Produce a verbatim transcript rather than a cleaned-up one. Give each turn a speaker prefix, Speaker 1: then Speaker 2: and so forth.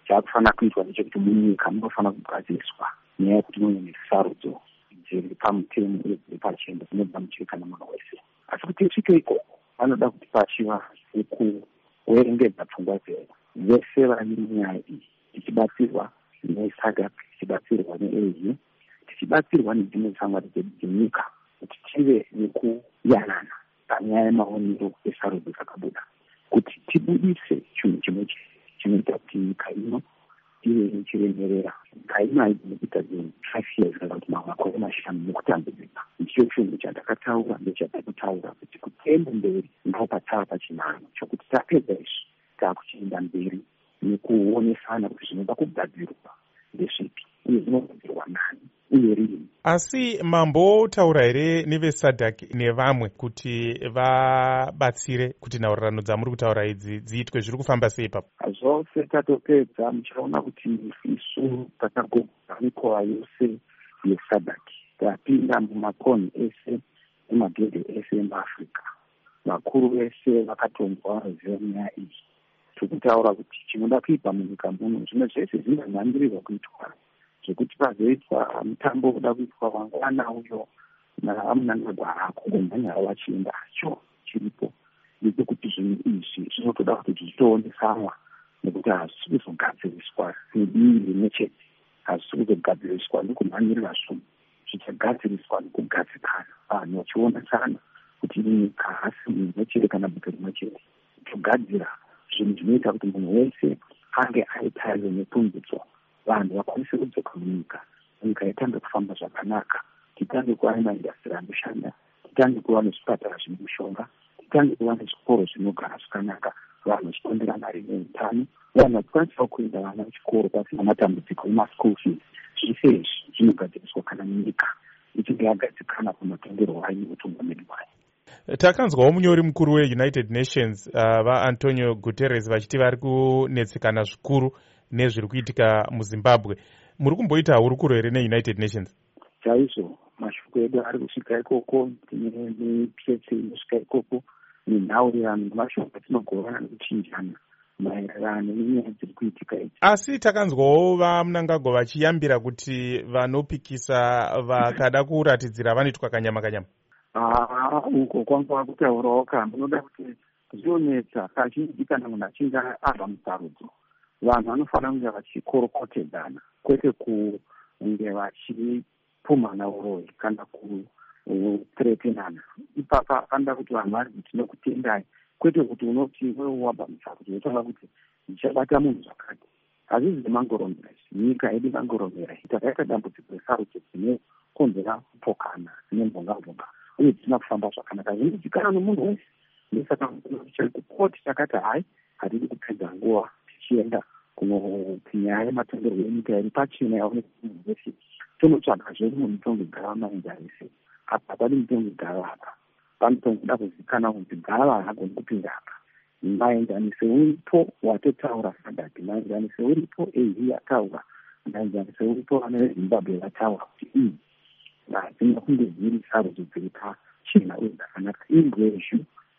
Speaker 1: chaakufanira kuitwa ndechekuti munyika munofanira kugadziswa nyaya yekuti mune sarudzo dziri pamutemo uye dziri pachena dzinobva muchiri kana munhu wese. Asi kuti tisvike ikoko vanoda kuti pachiva nekuverengedza pfungwa dzedu vese vari munyaya iyi, tichibatsirwa neSADC, tichibatsirwa neA U, tichibatsirwa nedzimwe shamwari dzedu dzenyika kuti tive nekuyanana panyaya yemaonero esarudzo dzakabuda, kuti tibudise chinhu chimwe chete chinoita kuti nyika ino ive ichiremerera. Nyika ino haigoni kuita zvinhu five years kana kuti mamwe makore mashanu nokutambudzika. Icho chinhu chandakataura ndechada kutaura kuti kuenda mberi ndipo patava pachinano chokuti tapedza izvi taakuchienda mberi nekuonesana kuti zvinoda kugadzirwa ndezvipi uye zvinogadzirwa nani uye rini.
Speaker 2: Asi mambotaura here neveSADC nevamwe kuti vabatsire kuti nhaurirano dzamuri kutaura idzi dziitwe, zviri kufamba sei ipapo?
Speaker 1: Zvose tatopedza muchaona kuti isu takagogoda mikoa yose yeSADC, tapinda mumakonhi ese nemagedhe ese emuAfrica. Vakuru vese vakatonzwa vaziva nyaya iyi. Tikutaura kuti chinoda kuitwa munyika muno zvimwe zvese zvinonhambirirwa kuitwa, zvekuti pazoitwa mutambo uda kuitwa wangwana uyo naMnangagwa akugomhanyara vachienda hacho chiripo, ndechekuti zvinhu izvi zvinotoda kuti zvitoonesanwa nekuti hazvisi kuzogadziriswa nedii rimwe chete, hazvisi kuzogadziriswa nekumhanyirira zvunhu, zvichagadziriswa nekugadzikana, vanhu vachionesana kuti nyika hasi munhu rimwe chete kana buto rimwe chete, kugadzira zvinhu zvinoita kuti munhu wese ange aitariro nepundutso, vanhu vakwanise kudzoka munyika, nyika itange kufamba zvakanaka, titange kuva nemaindastri anoshanda, titange kuva nezvipatara zvine mushonga, titange kuva nezvikoro zvinogara zvakanaka, vanhu vachitondera mari neutano, vanhu vachikwanisawo kuenda vana vechikoro pasina matambudziko emaschool fees. Zvese izvi zvinogadziriswa kana nyika ichinge yagadzikana pamatongerwo ayo neutungamiri hwayo.
Speaker 2: Takanzwawo munyori mukuru weUnited Nations vaAntonio uh, Guterres vachiti vari kunetsekana zvikuru nezviri kuitika muZimbabwe. Muri kumboita hurukuro here neUnited Nations?
Speaker 1: Chaizvo, mashoko edu ari kusvika ikoko, tine mitsetse inosvika ikoko, nenhaurirano nemashoko atinogovana nekuchinjana maererano nenyaya dziri kuitika idzi.
Speaker 2: Asi takanzwawo vaMnangagwa vachiyambira kuti vanopikisa vakada kuratidzira vanoitwa kanyama kanyama.
Speaker 1: Ah, uko kwanga kutaurawo kamba, unoda kuti zvionetsa kazhinji kana munhu achinge abva musarudzo, vanhu vanofanira kunge vachikorokotedzana, kwete kunge vachipumhana uroyi kana kuthreatenana. Ipapa panoda kuti vanhu vari kuti tinokutendai, kwete kuti unoti wewe wabva musarudzo wotaura kuti ndichabata munhu zvakati. Hazvizi zvemangoromera izvi, nyika yedu mangoromera. Takaita dambudziko resarudzo dzinokonzera kupokana, dzine mbonga-mbonga, uye dzisina kufamba zvakanaka. Zvinoitikana nomunhu wese. Ndosaka chakoti takati hai, hatidi kupedza nguva tichienda kunoti nyaya yematongerwo enyika iri pachena yaoneka munhu wese. Tonotsvaga zvedu mutongo igara maindanise. Apa padi mutongo igara apa. Panotongoda kuzivikanwa kuti gava hagoni kupinda apa. Maindanise uripo watotaura SADC, maindanise uripo A U yataura, maindanise uripo vana veZimbabwe vataura kuti ii dzinoda kunge dziri sarudzo dziri pachena uye dzakanaka. Ingwezhu